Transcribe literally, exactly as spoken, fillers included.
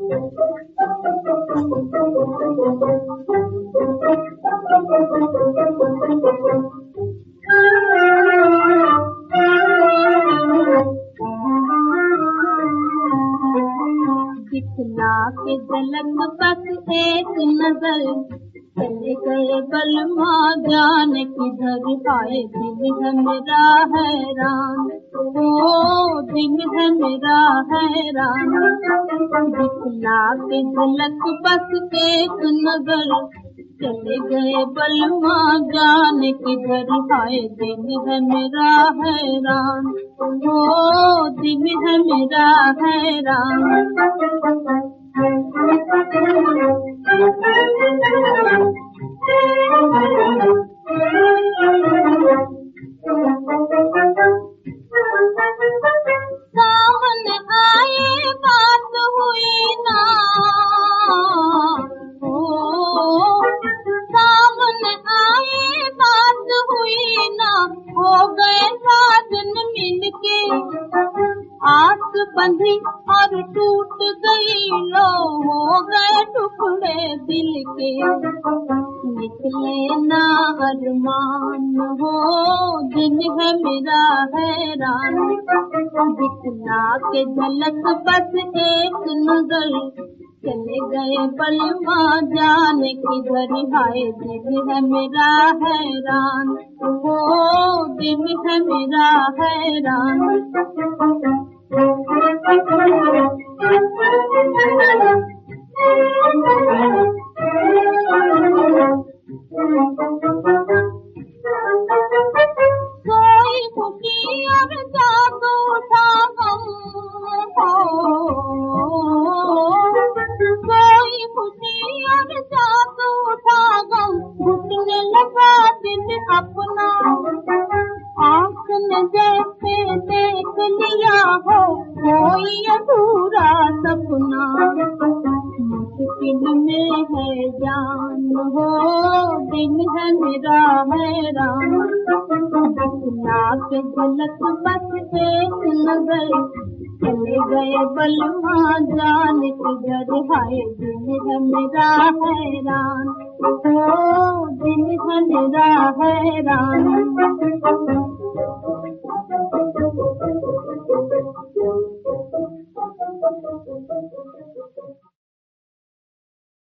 दिखला के झलक बस एक नजर, चले गए बलमा जाने किधर, आए दिल है मेरा हैरान, ओ दिल है मेरा हैरान। दिखला के झलक बस एक नजर, चले गए बलमा जाने किधर, आए दिल है मेरा हैरान, ओ दिल है मेरा हैरान। सामने आए बात हुई ना, ओ सामने आए बात हुई ना, हो गए साजन मिलके, आस बंधी और टूट गई लो, हो गए टुकड़े दिल के, निकले ना अरमान, हो दिल है मेरा हैरान। दिखला के झलक बस एक नजर, चले गए बलमा जाने किधर, हाय दिल है मेरा हैरान, हो दिल है मेरा हैरान। कोई खुशी और जादू उठा गम हो, कोई खुशी और जादू उठा गम, घुटने लगा दिल अपना, आँख ने जैसे देख लिया हो कोई अधूरा सपना, मुश्किल में है जान, हो दिल है मेरा हैरान। दिखला के झलक बस एक नजर, चले गए बलमा जाने किधर, हाय दिल है मेरा हैरान, हो दिल है मेरा हैरान।